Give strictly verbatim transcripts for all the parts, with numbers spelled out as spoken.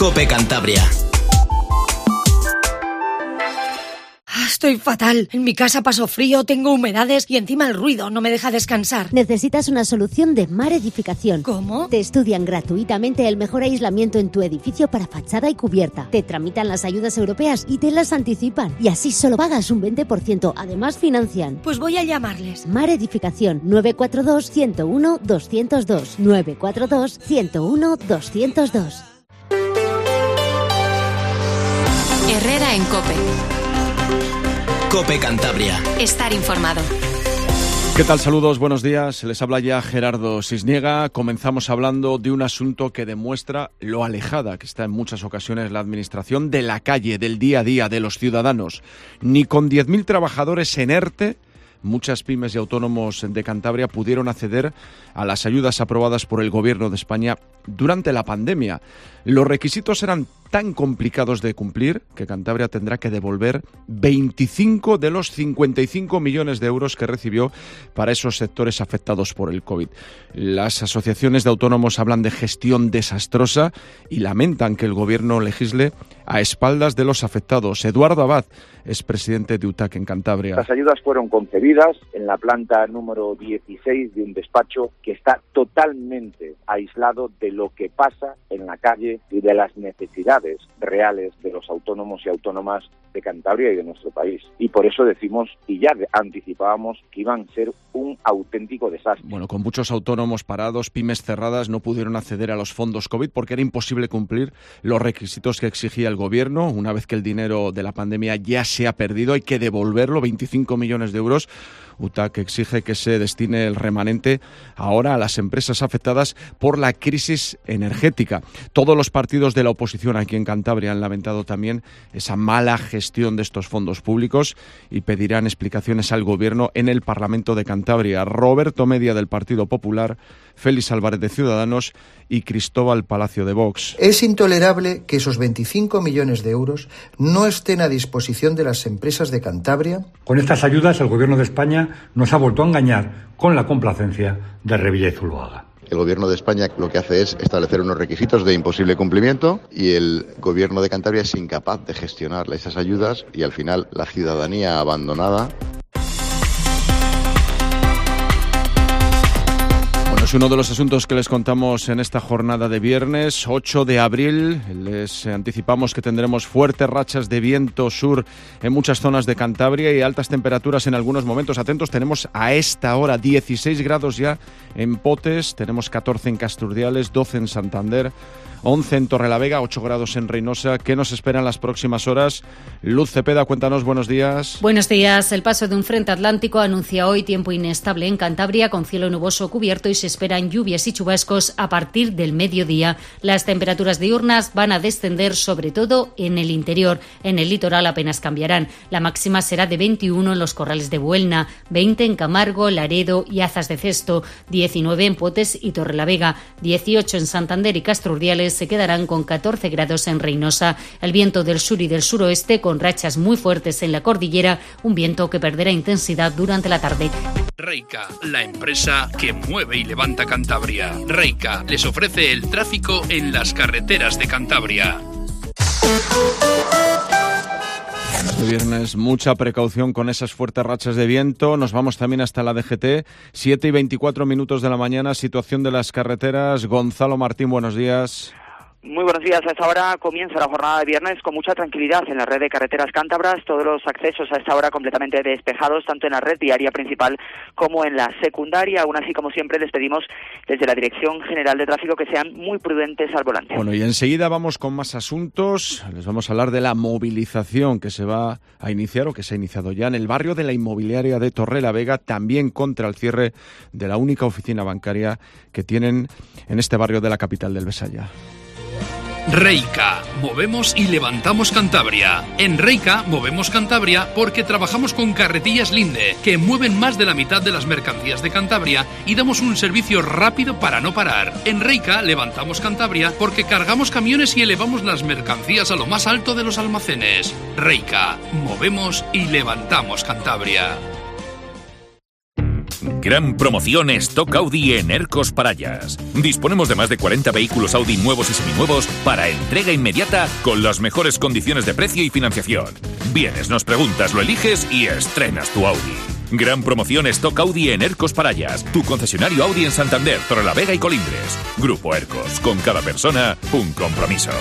COPE Cantabria. Estoy fatal. En mi casa paso frío, tengo humedades y encima el ruido no me deja descansar. Necesitas una solución de Mar Edificación. ¿Cómo? Te estudian gratuitamente el mejor aislamiento en tu edificio para fachada y cubierta. Te tramitan las ayudas europeas y te las anticipan. Y así solo pagas un veinte por ciento. Además financian. Pues voy a llamarles. Mar Edificación nueve cuatro dos, uno cero uno, dos cero dos. nueve cuatro dos, uno cero uno, dos cero dos. Herrera en COPE. COPE Cantabria. Estar informado. ¿Qué tal? Saludos, buenos días. Les habla ya Gerardo Cisniega. Comenzamos hablando de un asunto que demuestra lo alejada que está en muchas ocasiones la administración de la calle, del día a día, de los ciudadanos. Ni con diez mil trabajadores en ERTE, muchas pymes y autónomos de Cantabria pudieron acceder a las ayudas aprobadas por el Gobierno de España durante la pandemia. Los requisitos eran tan complicados de cumplir que Cantabria tendrá que devolver veinticinco de los cincuenta y cinco millones de euros que recibió para esos sectores afectados por el COVID. Las asociaciones de autónomos hablan de gestión desastrosa y lamentan que el Gobierno legisle a espaldas de los afectados. Eduardo Abad es presidente de U T A C en Cantabria. Las ayudas fueron concebidas en la planta número dieciséis de un despacho que está totalmente aislado de lo que pasa en la calle y de las necesidades reales de los autónomos y autónomas de Cantabria y de nuestro país. Y por eso decimos, y ya anticipábamos, que iban a ser un auténtico desastre. Bueno, con muchos autónomos parados, pymes cerradas, no pudieron acceder a los fondos COVID porque era imposible cumplir los requisitos que exigía el Gobierno. Una vez que el dinero de la pandemia ya se ha perdido, hay que devolverlo, veinticinco millones de euros. U T A C exige que se destine el remanente ahora a las empresas afectadas por la crisis energética. Todos los partidos de la oposición aquí en Cantabria han lamentado también esa mala gestión de estos fondos públicos y pedirán explicaciones al Gobierno en el Parlamento de Cantabria. Roberto Media del Partido Popular, Félix Álvarez de Ciudadanos y Cristóbal Palacio de Vox. Es intolerable que esos veinticinco millones de euros no estén a disposición de las empresas de Cantabria. Con estas ayudas el Gobierno de España nos ha vuelto a engañar con la complacencia de Revilla y Zuloaga. El Gobierno de España lo que hace es establecer unos requisitos de imposible cumplimiento y el Gobierno de Cantabria es incapaz de gestionar esas ayudas y al final la ciudadanía abandonada. Es uno de los asuntos que les contamos en esta jornada de viernes, ocho de abril. Les anticipamos que tendremos fuertes rachas de viento sur en muchas zonas de Cantabria y altas temperaturas en algunos momentos. Atentos, tenemos a esta hora dieciséis grados ya en Potes, tenemos catorce en Casturdiales, doce en Santander, once en Torrelavega, ocho grados en Reynosa. ¿Qué nos esperan las próximas horas? Luz Cepeda, cuéntanos, buenos días. Buenos días. El paso de un frente atlántico anuncia hoy tiempo inestable en Cantabria, con cielo nuboso cubierto y se esperan lluvias y chubascos a partir del mediodía. Las temperaturas diurnas van a descender sobre todo en el interior. En el litoral apenas cambiarán. La máxima será de veintiuno en los Corrales de Buelna, veinte en Camargo, Laredo y Azas de Cesto, diecinueve en Potes y Torrelavega, dieciocho en Santander y Casturdiales. Se quedarán con catorce grados en Reynosa. El viento del sur y del suroeste con rachas muy fuertes en la cordillera, un viento que perderá intensidad durante la tarde. Reica, la empresa que mueve y levanta Cantabria. Reica les ofrece el tráfico en las carreteras de Cantabria. Este viernes mucha precaución con esas fuertes rachas de viento. Nos vamos también hasta la D G T. siete y veinticuatro minutos de la mañana. Situación de las carreteras. Gonzalo Martín, buenos días. Muy buenos días. A esta hora comienza la jornada de viernes con mucha tranquilidad en la red de carreteras cántabras. Todos los accesos a esta hora completamente despejados, tanto en la red viaria principal como en la secundaria. Aún así, como siempre, les pedimos desde la Dirección General de Tráfico que sean muy prudentes al volante. Bueno, y enseguida vamos con más asuntos. Les vamos a hablar de la movilización que se va a iniciar o que se ha iniciado ya en el barrio de la inmobiliaria de Torrelavega, también contra el cierre de la única oficina bancaria que tienen en este barrio de la capital del Besaya. Reica, movemos y levantamos Cantabria. En Reica movemos Cantabria porque trabajamos con Carretillas Linde, que mueven más de la mitad de las mercancías de Cantabria y damos un servicio rápido para no parar. En Reica levantamos Cantabria porque cargamos camiones y elevamos las mercancías a lo más alto de los almacenes. Reica, movemos y levantamos Cantabria. Gran promoción Stock Audi en Ercos Parallas. Disponemos de más de cuarenta vehículos Audi nuevos y seminuevos para entrega inmediata con las mejores condiciones de precio y financiación. Vienes, nos preguntas, lo eliges y estrenas tu Audi. Gran promoción Stock Audi en Ercos Parallas, tu concesionario Audi en Santander, Torrelavega y Colindres. Grupo Ercos, con cada persona, un compromiso.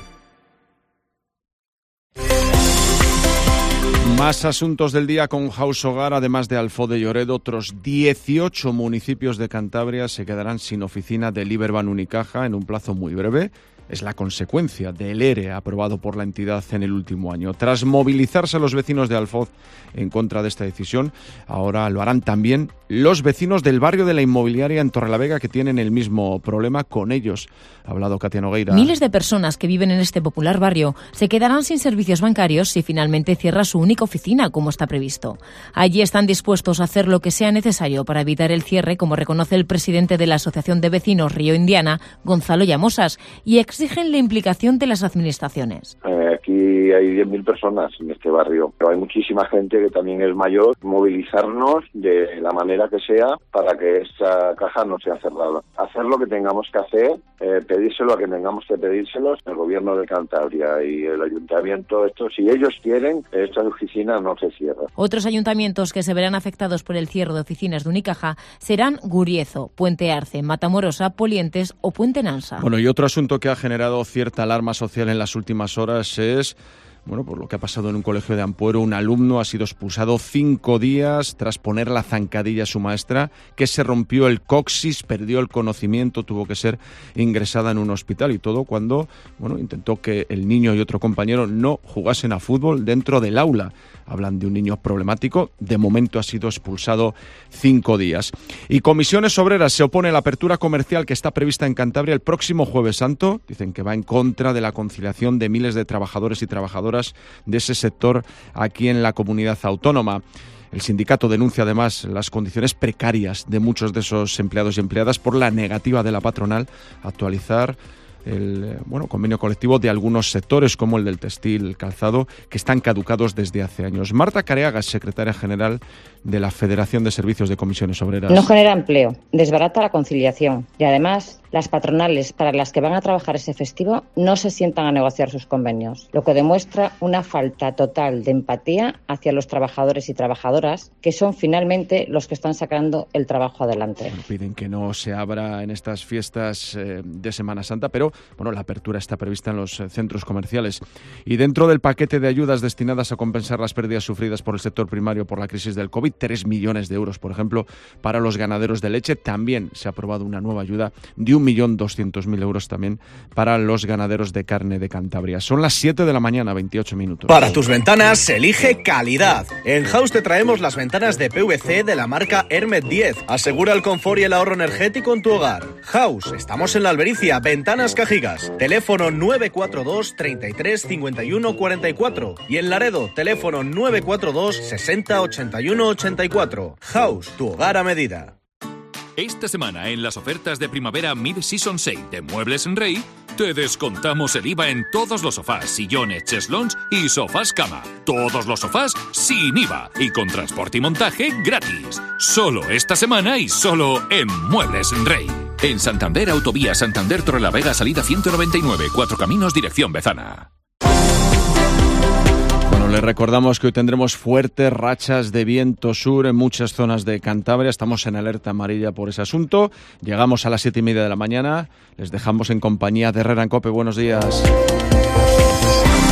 Más asuntos del día con House Hogar. Además de Alfode y Lloredo, otros dieciocho municipios de Cantabria se quedarán sin oficina de Liberbank Unicaja en un plazo muy breve. Es la consecuencia del E R E aprobado por la entidad en el último año. Tras movilizarse los vecinos de Alfoz en contra de esta decisión, ahora lo harán también los vecinos del barrio de la Inmobiliaria en Torrelavega, que tienen el mismo problema. Con ellos ha hablado Katia Nogueira. Miles de personas que viven en este popular barrio se quedarán sin servicios bancarios si finalmente cierra su única oficina, como está previsto. Allí están dispuestos a hacer lo que sea necesario para evitar el cierre, como reconoce el presidente de la Asociación de Vecinos Río Indiana, Gonzalo Llamosas, y exigen la implicación de las administraciones. Eh, aquí hay diez mil personas en este barrio, pero hay muchísima gente que también es mayor. Movilizarnos de la manera que sea para que esta caja no sea cerrada. Hacer lo que tengamos que hacer, eh, pedírselo a quien tengamos que pedírselos, el gobierno de Cantabria y el ayuntamiento. Esto, si ellos quieren, esta oficina no se cierra. Otros ayuntamientos que se verán afectados por el cierre de oficinas de Unicaja serán Guriezo, Puente Arce, Matamorosa, Polientes o Puente Nansa. Bueno, y otro asunto que ha generado cierta alarma social en las últimas horas es, bueno, por lo que ha pasado en un colegio de Ampuero. Un alumno ha sido expulsado cinco días tras poner la zancadilla a su maestra, que se rompió el coxis, perdió el conocimiento, tuvo que ser ingresada en un hospital, y todo cuando, bueno, intentó que el niño y otro compañero no jugasen a fútbol dentro del aula. Hablan de un niño problemático. De momento ha sido expulsado cinco días. Y Comisiones Obreras se opone a la apertura comercial que está prevista en Cantabria el próximo Jueves Santo. Dicen que va en contra de la conciliación de miles de trabajadores y trabajadoras de ese sector aquí en la comunidad autónoma. El sindicato denuncia además las condiciones precarias de muchos de esos empleados y empleadas por la negativa de la patronal a actualizar el bueno, convenio colectivo de algunos sectores, como el del textil, el calzado, que están caducados desde hace años. Marta Careaga es secretaria general de la Federación de Servicios de Comisiones Obreras. No genera empleo, desbarata la conciliación y además las patronales para las que van a trabajar ese festivo no se sientan a negociar sus convenios, lo que demuestra una falta total de empatía hacia los trabajadores y trabajadoras, que son finalmente los que están sacando el trabajo adelante. Bueno, piden que no se abra en estas fiestas eh, de Semana Santa, pero bueno, la apertura está prevista en los eh, centros comerciales. Y dentro del paquete de ayudas destinadas a compensar las pérdidas sufridas por el sector primario por la crisis del COVID, tres millones de euros, por ejemplo, para los ganaderos de leche. También se ha aprobado una nueva ayuda de un millón doscientos mil euros también para los ganaderos de carne de Cantabria. Son las siete de la mañana, veintiocho minutos. Para tus ventanas, elige calidad. En House te traemos las ventanas de P V C de la marca Hermet diez. Asegura el confort y el ahorro energético en tu hogar. House, estamos en la Albericia, Ventanas Cajigas. Teléfono nueve cuatro dos, treinta y tres, cincuenta y uno, cuarenta y cuatro. Y en Laredo, teléfono nueve cuatro dos, sesenta, ochenta y uno, ochenta y cuatro. House, tu hogar a medida. Esta semana, en las ofertas de primavera Mid-Season Sale de Muebles en Rey, te descontamos el I V A en todos los sofás, sillones, cheslons y sofás cama. Todos los sofás sin I V A y con transporte y montaje gratis. Solo esta semana y solo en Muebles en Rey. En Santander, Autovía Santander Torrelavega, salida ciento noventa y nueve, Cuatro Caminos, dirección Bezana. Les recordamos que hoy tendremos fuertes rachas de viento sur en muchas zonas de Cantabria. Estamos en alerta amarilla por ese asunto. Llegamos a las siete y media de la mañana. Les dejamos en compañía de Herrera en COPE. Buenos días.